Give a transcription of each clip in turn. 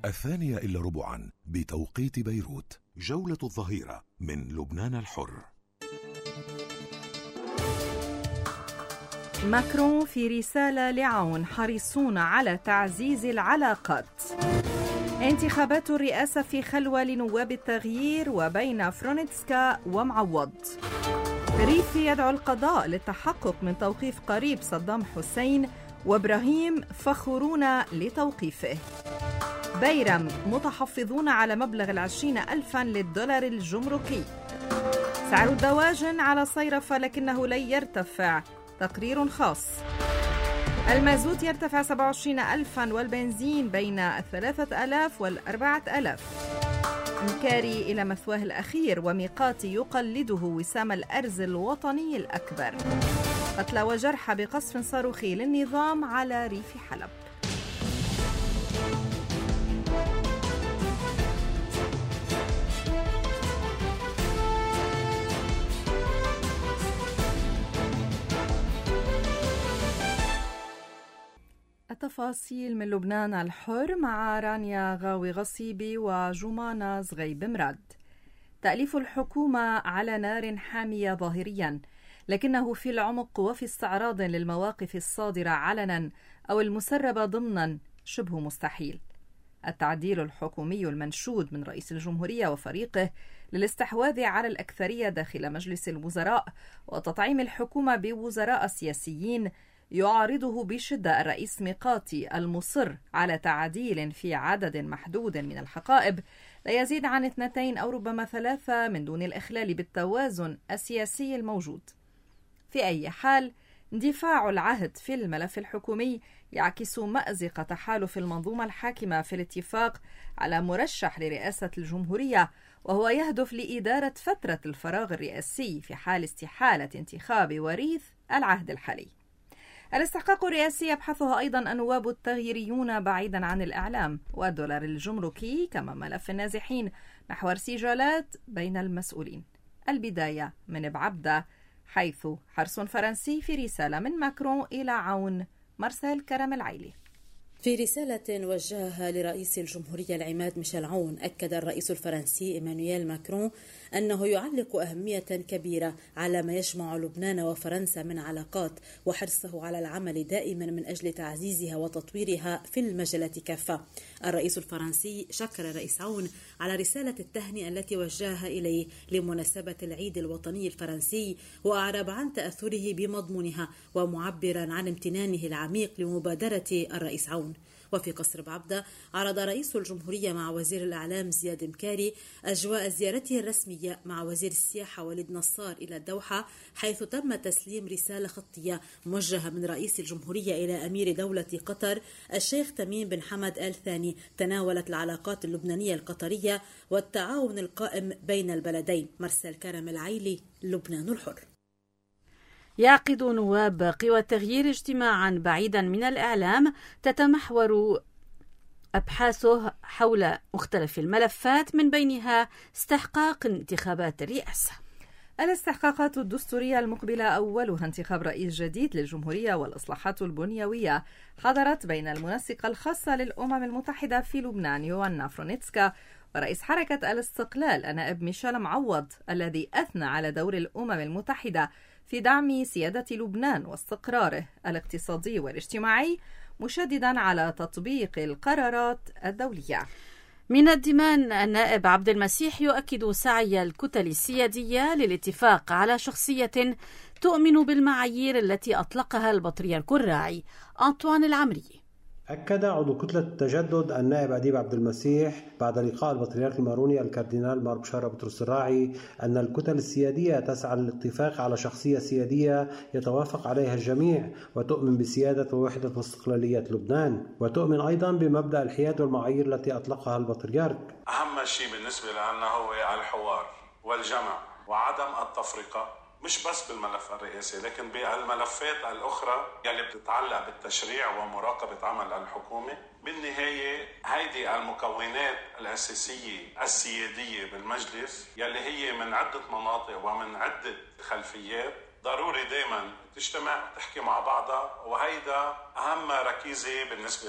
2:15 بتوقيت بيروت. جولة الظهيرة من لبنان الحر. ماكرون في رسالة لعون حريصون على تعزيز العلاقات. انتخابات الرئاسة في خلوة لنواب التغيير وبين فرونتسكا ومعوض. ريفي يدعو القضاء للتحقق من توقيف قريب صدام حسين وإبراهيم فخورون لتوقيفه. بيرم متحفظون على مبلغ 20,000 للدولار الجمركي. سعر الدواجن على صيرفة لكنه لن يرتفع، تقرير خاص. المازوت يرتفع 27,000 والبنزين بين 3,000 و4,000. مكاري إلى مثواه الأخير وميقات يقلده وسام الأرز الوطني الأكبر. قتلى وجرحى بقصف صاروخي للنظام على ريف حلب. التفاصيل من لبنان الحر مع رانيا غاوي غصيبي وجمانة زغيب مراد. تأليف الحكومة على نار حامية ظاهريا، لكنه في العمق وفي استعراض للمواقف الصادرة علنا أو المسربة ضمنا شبه مستحيل. التعديل الحكومي المنشود من رئيس الجمهورية وفريقه للاستحواذ على الأكثرية داخل مجلس الوزراء وتطعيم الحكومة بوزراء سياسيين يعارضه بشدة الرئيس ميقاتي المصر على تعديل في عدد محدود من الحقائب لا يزيد عن 2 أو ربما 3 من دون الإخلال بالتوازن السياسي الموجود. في أي حال، اندفاع العهد في الملف الحكومي يعكس مأزق تحالف المنظومة الحاكمة في الاتفاق على مرشح لرئاسة الجمهورية، وهو يهدف لإدارة فترة الفراغ الرئاسي في حال استحالة انتخاب وريث العهد الحالي. الاستحقاق الرئاسي يبحثها أيضا النواب التغييريون بعيدا عن الإعلام والدولار الجمركي، كما ملف النازحين نحو ارتجالات بين المسؤولين. البداية من بعبدة، حيث حرص فرنسي في رسالة من ماكرون إلى عون مرسال كرم العيلي. في رسالة وجهها لرئيس الجمهورية العماد ميشيل عون، أكد الرئيس الفرنسي إيمانويل ماكرون أنه يعلق أهمية كبيرة على ما يجمع لبنان وفرنسا من علاقات، وحرصه على العمل دائما من أجل تعزيزها وتطويرها في المجالات كافة. الرئيس الفرنسي شكر الرئيس عون على رسالة التهنئة التي وجهها إليه لمناسبة العيد الوطني الفرنسي، وأعرب عن تأثره بمضمونها ومعبرا عن امتنانه العميق لمبادرة الرئيس عون. وفي قصر بعبدة عرض رئيس الجمهورية مع وزير الإعلام زياد مكاري أجواء زيارته الرسمية مع وزير السياحة وليد نصار إلى الدوحة، حيث تم تسليم رسالة خطية موجهة من رئيس الجمهورية إلى أمير دولة قطر الشيخ تميم بن حمد آل ثاني، تناولت العلاقات اللبنانية القطرية والتعاون القائم بين البلدين. مرسال كرم العيلي، لبنان الحر. يعقد نواب قوى التغيير اجتماعا بعيدا من الإعلام تتمحور أبحاثه حول مختلف الملفات، من بينها استحقاق انتخابات الرئاسة. الاستحقاقات الدستورية المقبلة أولها انتخاب رئيس جديد للجمهورية والإصلاحات البنيوية حضرت بين المنسقة الخاصة للأمم المتحدة في لبنان يوانا فرونتسكا ورئيس حركة الاستقلال النائب ميشيل معوض، الذي أثنى على دور الأمم المتحدة في دعم سيادة لبنان واستقراره الاقتصادي والاجتماعي، مشددا على تطبيق القرارات الدولية. من الدمان النائب عبد المسيح يؤكد سعي الكتل السيادية للاتفاق على شخصية تؤمن بالمعايير التي أطلقها البطريرك الراعي أنطوان العمري. أكد عضو كتلة التجدد النائب أديب عبد المسيح بعد لقاء البطريرك الماروني الكاردينال مار بشارة بطرس الراعي أن الكتل السيادية تسعى للاتفاق على شخصية سيادية يتوافق عليها الجميع وتؤمن بسيادة ووحدة واستقلالية لبنان، وتؤمن أيضا بمبدأ الحياد والمعايير التي أطلقها البطريرك. أهم شيء بالنسبة لنا هو الحوار والجمع وعدم التفرقة، مش بس بالملف الرئاسي لكن بالملفات الأخرى يلي بتتعلق بالتشريع ومراقبة عمل الحكومة. بالنهاية هيدي المكونات الأساسية السيادية بالمجلس يلي هي من عدة مناطق ومن عدة خلفيات، ضروري دايما تجتمع تحكي مع بعضها، وهيدا أهم ركيزة بالنسبة لنا.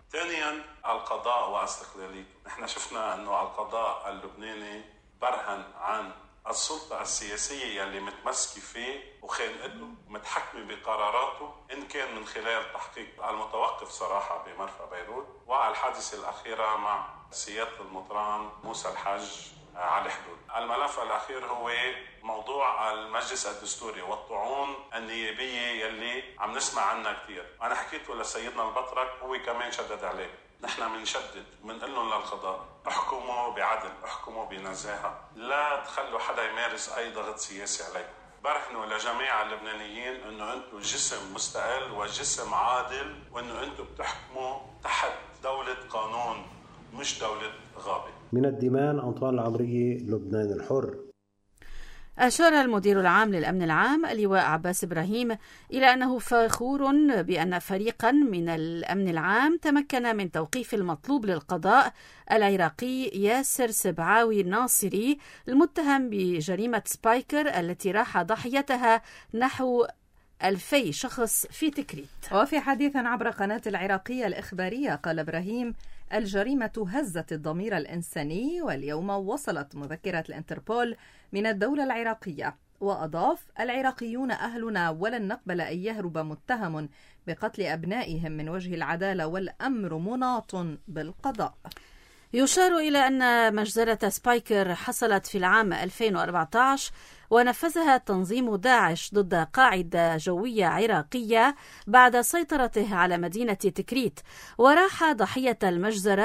ثانيا القضاء واستقلاليته. نحن شفنا أنه القضاء اللبناني برهن عن السلطة السياسية يلي متمسكة فيه وخانقته ومتحكمة بقراراته، إن كان من خلال تحقيق المتوقف صراحة بمرفأ بيروت والحادثة الأخيرة مع سيادة المطران موسى الحج على الحدود. الملف الأخير هو موضوع المجلس الدستوري والطعون النيابية يلي عم نسمع عنها كتير. أنا حكيته لسيدنا البطرك، هو كمان شدد عليه. نحن منشدد ومنقول لهم للقضاء احكموا بعدل، احكموا بنزاهة، لا تخلوا حدا يمارس أي ضغط سياسي عليكم. برهنوا لجميع اللبنانيين أنه أنتم جسم مستقل وجسم عادل، وأنه أنتم بتحكموا تحت دولة قانون مش دولة غابة. من الدمام، أنطوان العمرية، لبنان الحر. أشار المدير العام للأمن العام اللواء عباس إبراهيم إلى أنه فخور بأن فريقا من الأمن العام تمكن من توقيف المطلوب للقضاء العراقي ياسر سبعاوي الناصري المتهم بجريمة سبايكر التي راح ضحيتها نحو 2000 شخص في تكريت. وفي حديث عبر قناة العراقية الإخبارية قال إبراهيم: الجريمة هزت الضمير الإنساني، واليوم وصلت مذكرة الانتربول من الدولة العراقية. وأضاف: العراقيون أهلنا، ولن نقبل أن يهرب متهم بقتل أبنائهم من وجه العدالة، والأمر مناط بالقضاء. يشار إلى أن مجزرة سبايكر حصلت في العام 2014 ونفذها تنظيم داعش ضد قاعدة جوية عراقية بعد سيطرته على مدينة تكريت، وراح ضحية المجزرة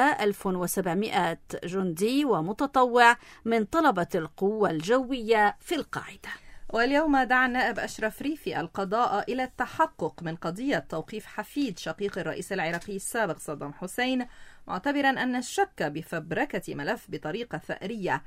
1700 جندي ومتطوع من طلبة القوة الجوية في القاعدة. واليوم دعا النائب أشرف ريفي القضاء إلى التحقق من قضية توقيف حفيد شقيق الرئيس العراقي السابق صدام حسين، معتبرا أن الشك بفبركة ملف بطريقة ثأرية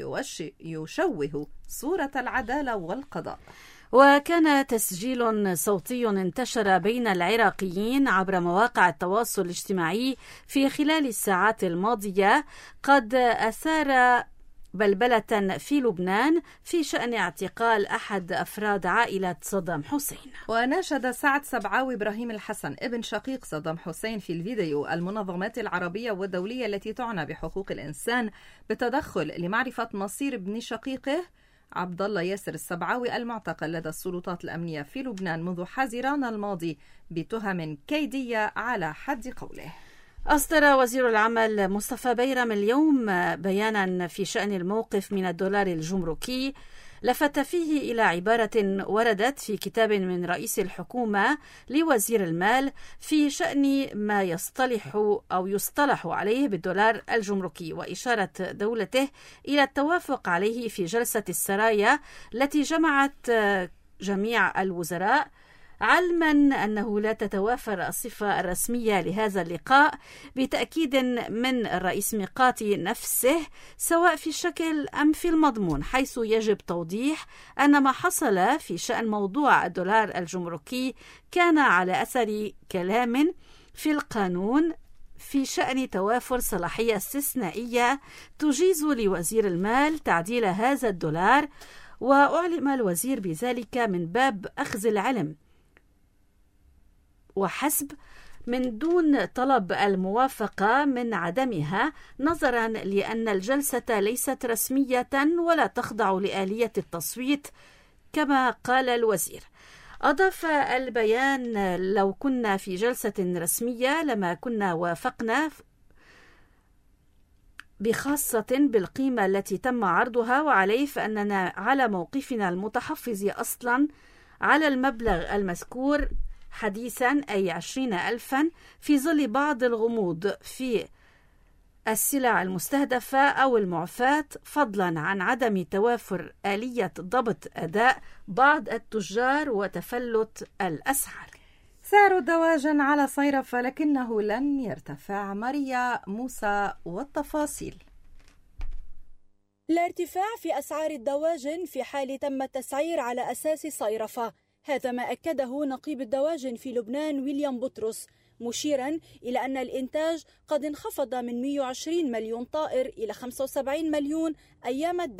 يشوه صورة العدالة والقضاء. وكان تسجيل صوتي انتشر بين العراقيين عبر مواقع التواصل الاجتماعي في خلال الساعات الماضية قد أثار بلبلة في لبنان في شأن اعتقال أحد أفراد عائلة صدام حسين. وناشد سعد سبعاوي إبراهيم الحسن ابن شقيق صدام حسين في الفيديو المنظمات العربية والدولية التي تعنى بحقوق الإنسان بالتدخل لمعرفة مصير ابن شقيقه عبد الله ياسر السبعاوي المعتقل لدى السلطات الأمنية في لبنان منذ حزيران الماضي بتهم كيدية على حد قوله. أصدر وزير العمل مصطفى بيرم اليوم بيانا في شأن الموقف من الدولار الجمركي، لفت فيه إلى عبارة وردت في كتاب من رئيس الحكومة لوزير المال في شأن ما يصطلح عليه بالدولار الجمركي، وإشارة دولته إلى التوافق عليه في جلسة السرايا التي جمعت جميع الوزراء، علما أنه لا تتوافر الصفة الرسمية لهذا اللقاء بتأكيد من الرئيس ميقاتي نفسه سواء في الشكل أم في المضمون، حيث يجب توضيح أن ما حصل في شأن موضوع الدولار الجمركي كان على أثر كلام في القانون في شأن توافر صلاحية استثنائية تجيز لوزير المال تعديل هذا الدولار، وأعلم الوزير بذلك من باب أخذ العلم وحسب من دون طلب الموافقة من عدمها، نظرا لأن الجلسة ليست رسمية ولا تخضع لآلية التصويت كما قال الوزير. أضاف البيان: لو كنا في جلسة رسمية لما كنا وافقنا، بخاصة بالقيمة التي تم عرضها وعليه، فأننا على موقفنا المتحفظ أصلا على المبلغ المذكور حديثا أي 20,000 في ظل بعض الغموض في السلع المستهدفة أو المعفاة، فضلا عن عدم توافر آلية ضبط أداء بعض التجار وتفلت الأسعار. سعر الدواجن على صيرفة لكنه لن يرتفع. ماريا موسى والتفاصيل. لا ارتفاع في أسعار الدواجن في حال تم التسعير على أساس صيرفة، هذا ما أكده نقيب الدواجن في لبنان ويليام بطرس، مشيرا إلى أن الإنتاج قد انخفض من 120 مليون طائر إلى 75 مليون أيام الدعم،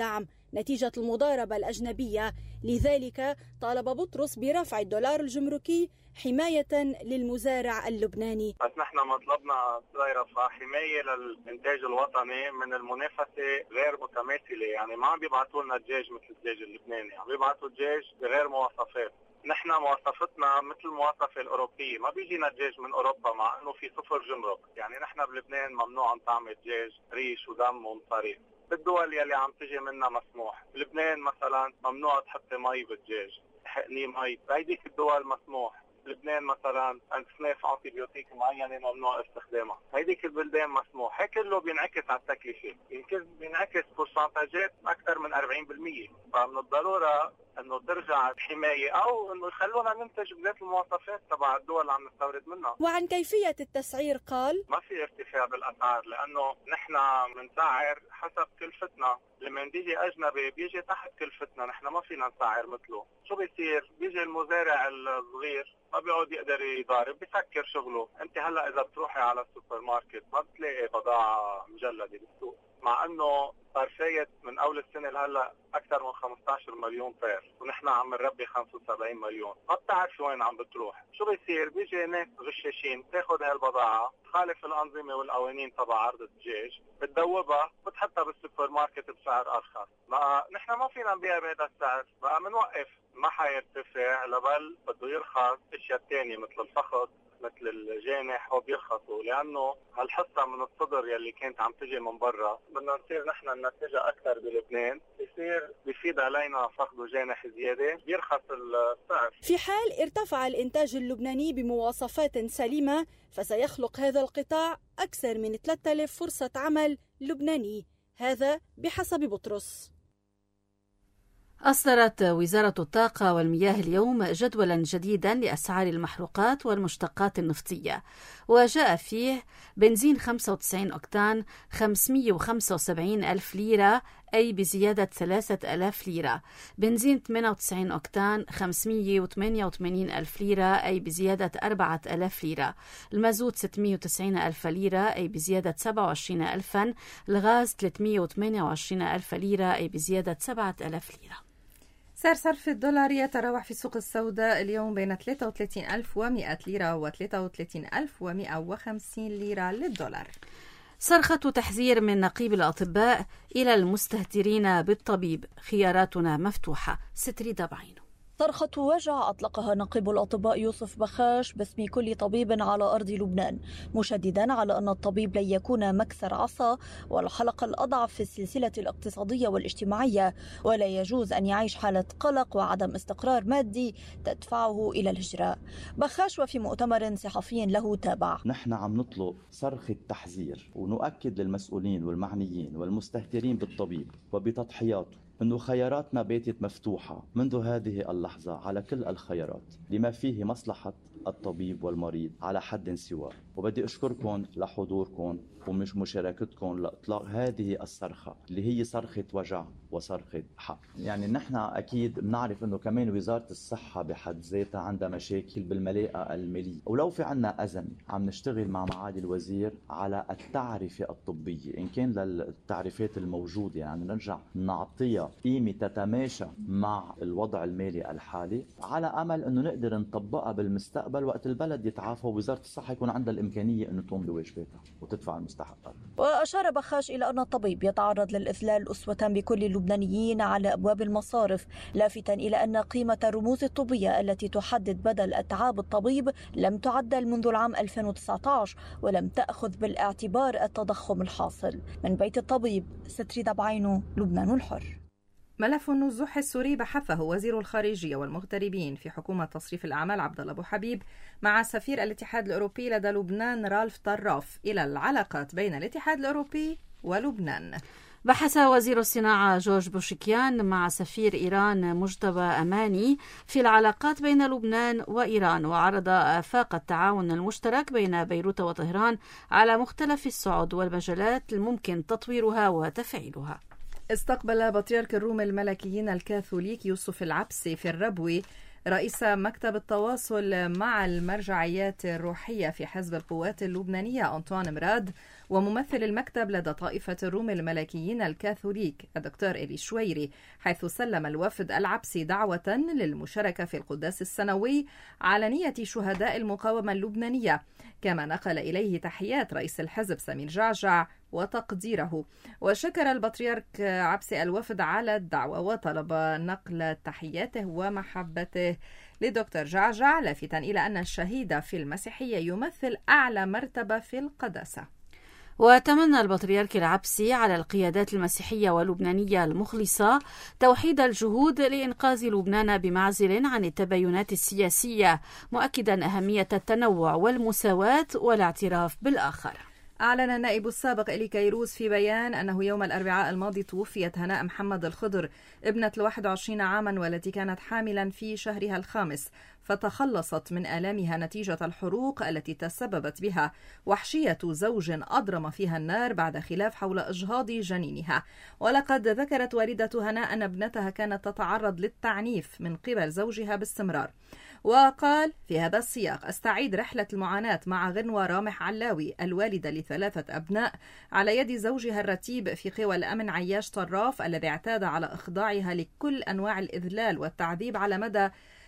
نتيجة المضاربة الأجنبية. لذلك طالب بطرس برفع الدولار الجمركي حماية للمزارع اللبناني. بس نحن مطلبنا صايرة حماية للإنتاج الوطني من المنافسة غير متماثلة، يعني ما عم بيبعثوا لنا الدجاج مثل الدجاج اللبناني، عم بيبعثوا الدجاج بغير مواصفات. نحن مواصفتنا مثل المواصفة الأوروبية، ما بيجينا دجاج من أوروبا مع أنه في 0 جمرك. يعني نحن بلبنان ممنوع نطعم دجاج ريش ودم ومصاريف. بالدول يلي عم تجي منها مسموح. بلبنان مثلا ممنوع تحطي مي بالدجاج، حقني مي، بهيديك الدول مسموح. لبنان مثلا اصناف انتيبيوتيك معينه ممنوع استخدامها، هيديك البلدان مسموح. هيك كله بينعكس على التكلفه، يمكن بينعكس برسنتاجات اكثر من 40%. فمن الضروره انه ترجع الحمايه او انه يخلونا ننتج بذات المواصفات تبع الدول اللي عم نستورد منها. وعن كيفيه التسعير قال: ما في ارتفاع بالاسعار لانه نحن بنسعر حسب كلفتنا. لما بيجي اجنبي بيجي تحت كلفتنا، نحن ما فينا نسعر مثله. شو بيصير؟ بيجي المزارع الصغير ما بيقعد يقدر يضارب، بيسكر شغله. انت هلا اذا بتروحي على السوبر ماركت ما بتلاقي بضاعه مجلده بالسوق، مع انه صار فايت من اول السنه لهلا اكثر من 15 مليون طير، ونحن عم نربي 75 مليون. ما بتعرف وين عم بتروح. شو بيصير؟ بيجي ناس غشاشين تاخذ هالبضاعه، تخالف الانظمه والقوانين تبع عرض الدجاج، بتدوبها وتحطها بالسوبر ماركت بسعر ارخص. ما نحن ما فينا نبيع بهذا السعر، بقى بنوقف. ما حيرتفع لبل بده يرخص. اشياء ثانيه مثل الفخذ مثل الجانح هو بيرخصوا، لانه هالحصه من الصدر يلي كانت عم تجي من برا بدنا نصير نحن ننتجها اكثر بلبنان، بيفيد علينا فخذ وجانح زياده، بيرخص السعر. في حال ارتفع الانتاج اللبناني بمواصفات سليمه فسيخلق هذا القطاع اكثر من 3000 فرصه عمل لبناني، هذا بحسب بطرس. أصدرت وزارة الطاقة والمياه اليوم جدولا جديدا لأسعار المحروقات والمشتقات النفطية، وجاء فيه بنزين 95 أكتان 575 ألف ليرة، أي بزيادة 3000 ليرة. بنزين 98 أكتان 588 ألف ليرة، أي بزيادة 4000 ليرة. المازوت 690 ألف ليرة، أي بزيادة 27 ألفا. الغاز 328 ألف ليرة، أي بزيادة 7000 ليرة. سعر صرف الدولار يتراوح في السوق السوداء اليوم بين 33100 ليرة و 33150 ليرة للدولار. صرخة تحذير من نقيب الأطباء إلى المستهترين بالطبيب: خياراتنا مفتوحة. ستري دبعينو. صرخة وجع أطلقها نقيب الأطباء يوسف بخاش باسم كل طبيب على أرض لبنان، مشددا على أن الطبيب لن يكون مكسر عصا والحلقة الأضعف في السلسلة الاقتصادية والاجتماعية، ولا يجوز أن يعيش حالة قلق وعدم استقرار مادي تدفعه إلى الهجرة. بخاش وفي مؤتمر صحفي له تابع: نحن عم نطلق صرخة تحذير ونؤكد للمسؤولين والمعنيين والمستهترين بالطبيب وبتضحياته أنه خياراتنا باتت مفتوحة منذ هذه اللحظة على كل الخيارات لما فيه مصلحة الطبيب والمريض على حد سواء. وبدي أشكركم لحضوركم ومش مشاركتكم لإطلاق هذه الصرخة اللي هي صرخة وجع وصرخة حق. يعني نحن أكيد بنعرف أنه كمان وزارة الصحة بحد ذاتها عندها مشاكل بالملاءة المالية، ولو في عنا أزمة عم نشتغل مع معالي الوزير على التعرفة الطبية، إن كان للتعريفات الموجودة يعني نرجع نعطيها قيمة تتماشى مع الوضع المالي الحالي، على أمل أنه نقدر نطبقها بالمستقبل وقت البلد يتعافى ووزارة الصحة يكون عندها الإمكانية أنه تقوم بواجباتها وتدفع المستحقات. وأشار بخاش إلى أن الطبيب يتعرض للإذلال أسوة بكل اللبنانيين على أبواب المصارف، لافتا إلى أن قيمة الرموز الطبية التي تحدد بدل أتعاب الطبيب لم تعدل منذ العام 2019 ولم تأخذ بالاعتبار التضخم الحاصل. من بيت الطبيب، ستري دبعينو، لبنان الحر. ملف النزوح السوري بحثه وزير الخارجية والمغتربين في حكومة تصريف الأعمال عبدالله أبو حبيب مع سفير الاتحاد الأوروبي لدى لبنان رالف طراف إلى العلاقات بين الاتحاد الأوروبي ولبنان. بحث وزير الصناعة جورج بوشكيان مع سفير إيران مجتبى أماني في العلاقات بين لبنان وإيران، وعرض آفاق التعاون المشترك بين بيروت وطهران على مختلف الصعد والمجالات الممكن تطويرها وتفعيلها. استقبل بطريرك الروم الملكيين الكاثوليك يوسف العبسي في الربوي رئيس مكتب التواصل مع المرجعيات الروحية في حزب القوات اللبنانية أنطوان مراد وممثل المكتب لدى طائفة الروم الملكيين الكاثوليك الدكتور إلي شويري، حيث سلم الوفد العبسي دعوة للمشاركة في القداس السنوي على نية شهداء المقاومة اللبنانية، كما نقل إليه تحيات رئيس الحزب سمير جعجع وتقديره. وشكر البطريرك عبسي الوفد على الدعوة وطلب نقل تحياته ومحبته لدكتور جعجع، لافتا إلى أن الشهيد في المسيحية يمثل أعلى مرتبة في القداسة. وتمنى البطريرك العبسي على القيادات المسيحية واللبنانية المخلصة توحيد الجهود لإنقاذ لبنان بمعزل عن التباينات السياسية، مؤكدا أهمية التنوع والمساواة والاعتراف بالآخر. أعلن النائب السابق إلي كيروس في بيان أنه يوم الأربعاء الماضي توفيت هناء محمد الخضر ابنة 21 عاما والتي كانت حاملا في شهرها الخامس، فتخلصت من آلامها نتيجة الحروق التي تسببت بها وحشية زوج أضرم فيها النار بعد خلاف حول إجهاض جنينها. ولقد ذكرت والدة هناء أن ابنتها كانت تتعرض للتعنيف من قبل زوجها باستمرار. وقال في هذا السياق: أستعيد رحلة المعاناة مع غنوة رامح علاوي الوالدة ل3 أبناء على يد زوجها الرتيب في قوى الأمن عياش طراف الذي اعتاد على إخضاعها لكل أنواع الإذلال والتعذيب على مدى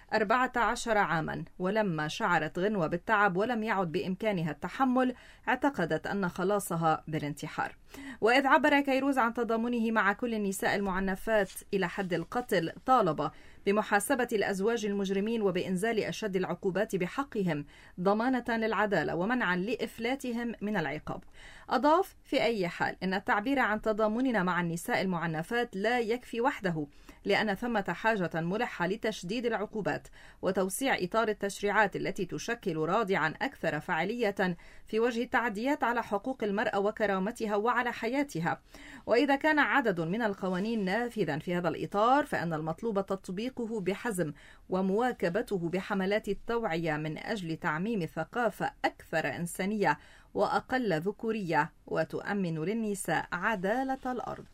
14 عاما. ولما شعرت غنوة بالتعب ولم يعد بإمكانها التحمل اعتقدت أن خلاصها بالانتحار. وإذ عبر كيروز عن تضامنه مع كل النساء المعنفات إلى حد القتل، طالب بمحاسبة الأزواج المجرمين وبإنزال أشد العقوبات بحقهم ضمانة للعدالة ومنعا لإفلاتهم من العقاب. أضاف: في أي حال إن التعبير عن تضامننا مع النساء المعنفات لا يكفي وحده، لأن ثمة حاجة ملحة لتشديد العقوبات وتوسيع إطار التشريعات التي تشكل رادعا أكثر فاعلية في وجه التعديات على حقوق المرأة وكرامتها وعلى حياتها. وإذا كان عدد من القوانين نافذا في هذا الإطار، فإن المطلوب تطبيقه بحزم ومواكبته بحملات التوعية من أجل تعميم ثقافة أكثر إنسانية وأقل ذكورية وتؤمن للنساء عدالة الأرض.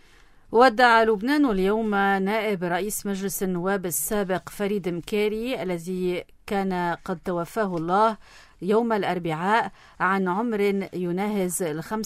ودع لبنان اليوم نائب رئيس مجلس النواب السابق فريد مكاري الذي كان قد توفاه الله يوم الأربعاء عن عمر يناهز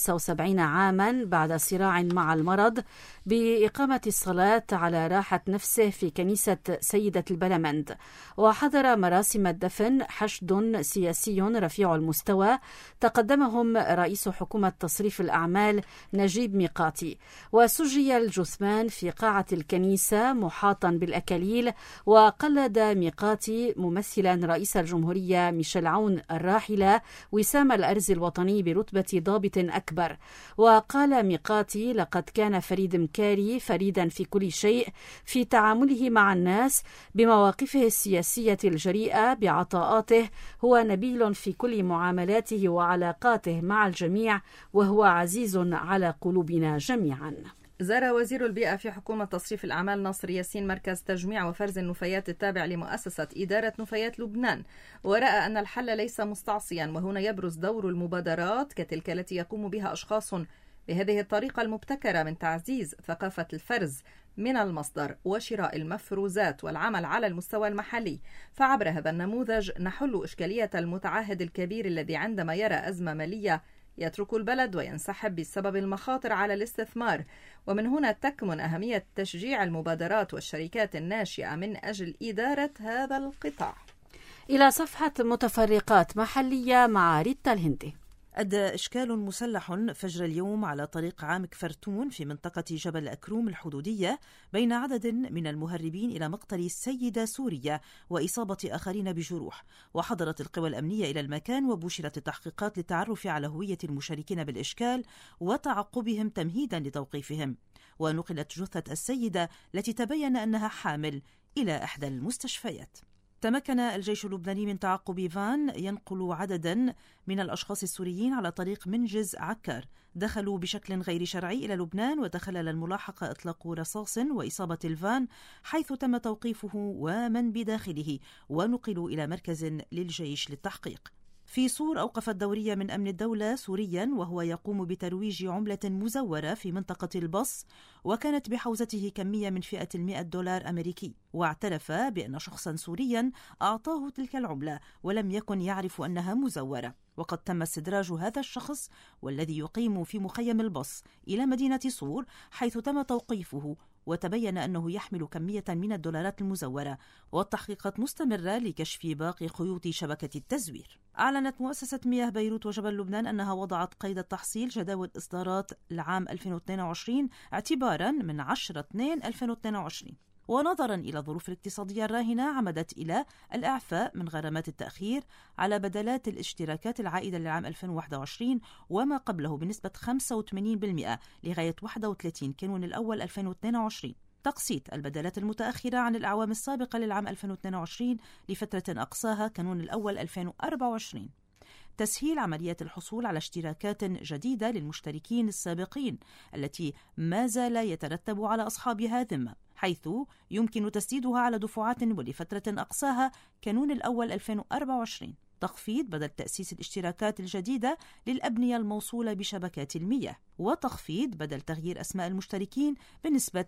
75 عاما بعد صراع مع المرض بإقامة الصلاة على راحة نفسه في كنيسة سيدة البلمند. وحضر مراسم الدفن حشد سياسي رفيع المستوى تقدمهم رئيس حكومة تصريف الأعمال نجيب ميقاتي، وسجي الجثمان في قاعة الكنيسة محاطا بالأكاليل. وقلد ميقاتي ممثلا رئيس الجمهورية ميشيل عون الراحلة وسام الأرز الوطني برتبة ضابط أكبر. وقال ميقاتي: لقد كان فريد مكاري فريدا في كل شيء، في تعامله مع الناس، بمواقفه السياسية الجريئة، بعطاءاته، هو نبيل في كل معاملاته وعلاقاته مع الجميع، وهو عزيز على قلوبنا جميعا. زار وزير البيئة في حكومة تصريف الأعمال ناصر ياسين مركز تجميع وفرز النفايات التابع لمؤسسة إدارة نفايات لبنان، ورأى أن الحل ليس مستعصيا، وهنا يبرز دور المبادرات كتلك التي يقوم بها أشخاص بهذه الطريقة المبتكرة من تعزيز ثقافة الفرز من المصدر وشراء المفروزات والعمل على المستوى المحلي. فعبر هذا النموذج نحل إشكالية المتعهد الكبير الذي عندما يرى أزمة مالية يترك البلد وينسحب بسبب المخاطر على الاستثمار. ومن هنا تكمن أهمية تشجيع المبادرات والشركات الناشئة من أجل إدارة هذا القطاع. إلى صفحة متفرقات محلية مع ريتا الهندي. أدى إشكال مسلح فجر اليوم على طريق عامك فرتون في منطقة جبل أكروم الحدودية بين عدد من المهربين إلى مقتل السيدة سورية وإصابة آخرين بجروح. وحضرت القوى الأمنية إلى المكان وبشرت التحقيقات للتعرف على هوية المشاركين بالإشكال وتعقبهم تمهيدا لتوقيفهم. ونقلت جثة السيدة التي تبين أنها حامل إلى إحدى المستشفيات. تمكن الجيش اللبناني من تعقب فان ينقل عددا من الأشخاص السوريين على طريق منجز عكار، دخلوا بشكل غير شرعي إلى لبنان، وتخلل الملاحقة إطلاق رصاص وإصابة الفان حيث تم توقيفه ومن بداخله ونقلوا إلى مركز للجيش للتحقيق. في صور أوقف الدورية من أمن الدولة سوريا وهو يقوم بترويج عملة مزورة في منطقة البص، وكانت بحوزته كمية من فئة $100 أمريكي، واعترف بأن شخصا سوريا أعطاه تلك العملة ولم يكن يعرف أنها مزورة. وقد تم استدراج هذا الشخص والذي يقيم في مخيم البص إلى مدينة صور، حيث تم توقيفه وتبين أنه يحمل كمية من الدولارات المزورة، والتحقيقات مستمرة لكشف باقي خيوط شبكة التزوير. أعلنت مؤسسة مياه بيروت وجبل لبنان أنها وضعت قيد التحصيل جداول إصدارات العام 2022 اعتبارا من 10/2/2022. ونظرا إلى الظروف الاقتصادية الراهنة عمدت إلى الإعفاء من غرامات التأخير على بدلات الاشتراكات العائدة للعام 2021 وما قبله بنسبة 85% لغاية 31 كانون الأول 2022، تقسيط البدلات المتأخرة عن الأعوام السابقة للعام 2022 لفترة أقصاها كانون الأول 2024، تسهيل عمليات الحصول على اشتراكات جديدة للمشتركين السابقين التي ما زال يترتب على أصحابها ذمة، حيث يمكن تسديدها على دفعات ولفترة أقصاها كانون الأول 2024، تخفيض بدل تأسيس الاشتراكات الجديدة للأبنية الموصولة بشبكات المياه، وتخفيض بدل تغيير أسماء المشتركين بنسبة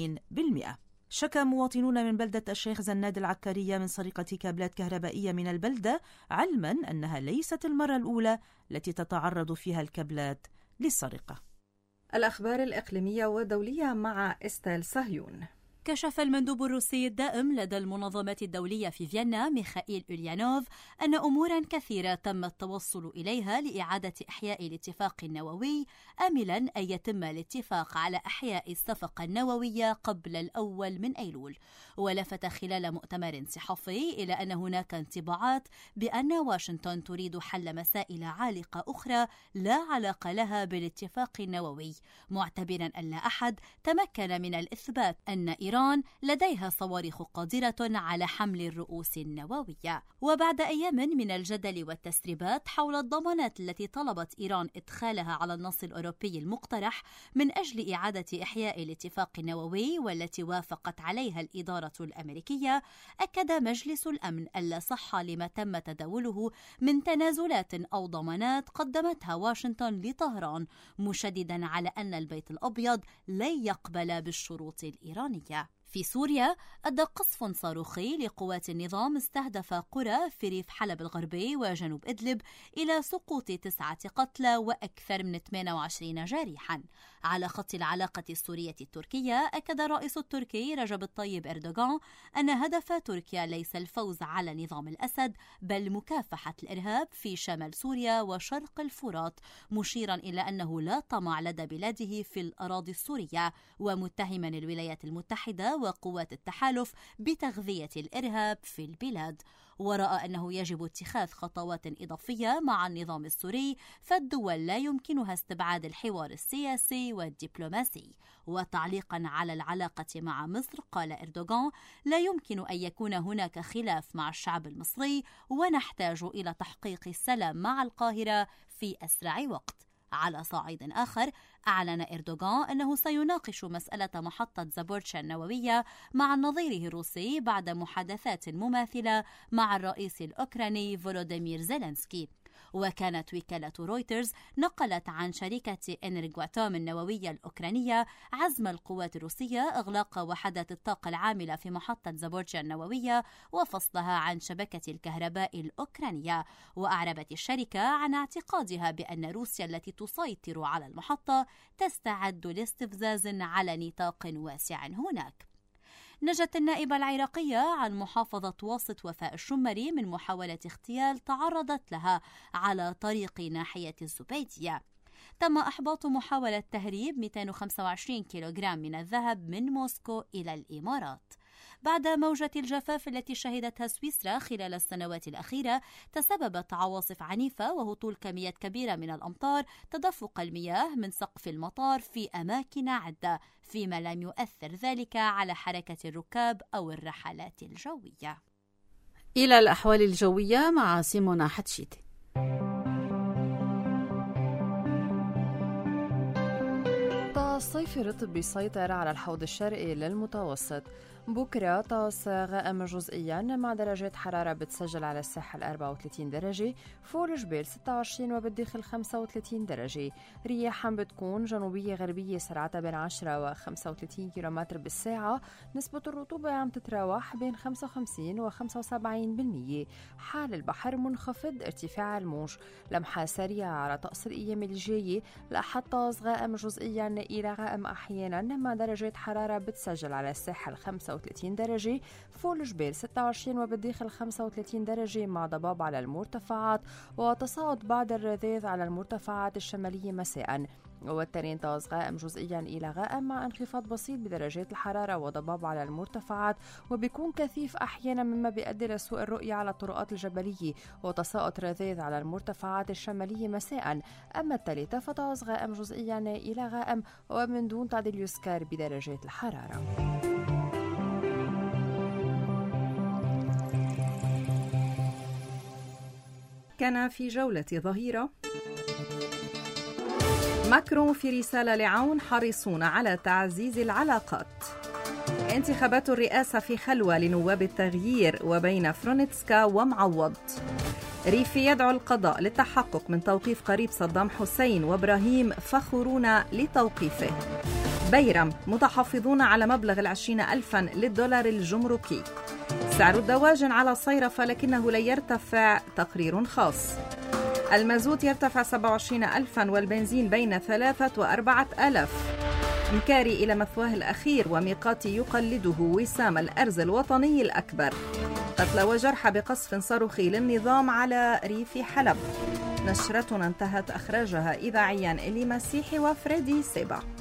90%. شكى مواطنون من بلدة الشيخ زناد العكارية من سرقة كابلات كهربائية من البلدة، علما أنها ليست المرة الأولى التي تتعرض فيها الكابلات للسرقة. الأخبار الإقليمية والدولية مع إستيل صهيون. كشف المندوب الروسي الدائم لدى المنظمات الدولية في فيينا ميخائيل أوليانوف أن أمورا كثيرة تم التوصل إليها لإعادة إحياء الاتفاق النووي، آملا أن يتم الاتفاق على إحياء الصفقة النووية قبل الأول من أيلول. ولفت خلال مؤتمر صحفي إلى أن هناك انطباعات بأن واشنطن تريد حل مسائل عالقة أخرى لا علاقة لها بالاتفاق النووي، معتبرا أن لا أحد تمكن من الإثبات أن إيران لديها صواريخ قادرة على حمل الرؤوس النووية. وبعد أيام من الجدل والتسريبات حول الضمانات التي طلبت إيران إدخالها على النص الأوروبي المقترح من أجل إعادة إحياء الاتفاق النووي والتي وافقت عليها الإدارة الأمريكية، أكد مجلس الأمن ألا صح لما تم تداوله من تنازلات أو ضمانات قدمتها واشنطن لطهران، مشددا على أن البيت الأبيض لن يقبل بالشروط الإيرانية. في سوريا أدى قصف صاروخي لقوات النظام استهدف قرى في ريف حلب الغربي وجنوب إدلب إلى سقوط 9 قتلى وأكثر من 28 جارحا. على خط العلاقة السورية التركية، أكد الرئيس التركي رجب الطيب إردوغان أن هدف تركيا ليس الفوز على نظام الأسد بل مكافحة الإرهاب في شمال سوريا وشرق الفرات، مشيرا إلى أنه لا طمع لدى بلاده في الأراضي السورية، ومتهما الولايات المتحدة وقوات التحالف بتغذية الإرهاب في البلاد. ورأى أنه يجب اتخاذ خطوات إضافية مع النظام السوري، فالدول لا يمكنها استبعاد الحوار السياسي والدبلوماسي. وتعليقا على العلاقة مع مصر، قال إردوغان: لا يمكن أن يكون هناك خلاف مع الشعب المصري، ونحتاج إلى تحقيق السلام مع القاهرة في أسرع وقت. على صعيد آخر، أعلن إردوغان أنه سيناقش مسألة محطة زابورتشا النووية مع نظيره الروسي بعد محادثات مماثلة مع الرئيس الأوكراني فولوديمير زيلينسكي. وكانت وكالة رويترز نقلت عن شركة إنرجواتوم النووية الأوكرانية عزم القوات الروسية إغلاق وحدات الطاقة العاملة في محطة زابورتشا النووية وفصلها عن شبكة الكهرباء الأوكرانية. وأعربت الشركة عن اعتقادها بأن روسيا التي تسيطر على المحطة تستعد لاستفزاز على نطاق واسع هناك. نجت النائبة العراقية عن محافظة واسط وفاء الشمري من محاولة اغتيال تعرضت لها على طريق ناحية الزبيدية. تم إحباط محاولة تهريب 225 كيلوغرام من الذهب من موسكو إلى الإمارات. بعد موجة الجفاف التي شهدتها سويسرا خلال السنوات الأخيرة، تسببت عواصف عنيفة وهطول كميات كبيرة من الأمطار تدفق المياه من سقف المطار في أماكن عدة، فيما لم يؤثر ذلك على حركة الركاب أو الرحلات الجوية. إلى الأحوال الجوية مع سيمونا حتشيتي. الصيف رطب بيسيطر على الحوض الشرقي للمتوسط، بكرة طقس غائم جزئيا مع درجات حرارة بتسجل على الساحل 34 درجة، فوق الجبال 26 وبالداخل 35 درجة. رياح عم بتكون جنوبية غربية سرعتها بين 10 و 35 كيلومتر بالساعة. نسبة الرطوبة عم تتراوح بين 55 و 75%. حال البحر منخفض ارتفاع الموج. لمحة سريعة على طقس الأيام الجاية. لأحد طقس غائم جزئيا إلى غائم أحيانا مع درجات حرارة بتسجل على الساحل 35 درجة، فوق الجبال 26 وبالداخل 35 درجة مع ضباب على المرتفعات وتصاعد بعض الرذاذ على المرتفعات الشمالية مساء. والتنين طقس غائم جزئيا إلى غائم مع انخفاض بسيط بدرجات الحرارة وضباب على المرتفعات، وبيكون كثيف أحيانا مما بيؤدي لسوء الرؤية على الطرقات الجبلية وتساقط رذاذ على المرتفعات الشمالية مساء. أما الثالثة فطقس غائم جزئيا إلى غائم ومن دون تعديل يذكر بدرجات الحرارة. كان في جولة ظهيرة. ماكرون في رسالة لعون حريصون على تعزيز العلاقات. انتخابات الرئاسة في خلوة لنواب التغيير وبين فرونتسكا ومعوض. ريفي يدعو القضاء للتحقق من توقيف قريب صدام حسين وإبراهيم فخورون لتوقيفه. بيرم متحفظون على مبلغ 20,000 للدولار الجمركي. سعر الدواجن على صيرفة لكنه لا يرتفع، تقرير خاص. المازوت يرتفع 27,000 والبنزين بين 3 و4,000. مكاري إلى مثواه الأخير وميقاتي يقلده وسام الأرز الوطني الأكبر. قتلى وجرحى بقصف صاروخي للنظام على ريف حلب. نشرتنا انتهت، أخرجها إذاعيا إلي مسيحي وفريدي سيبا.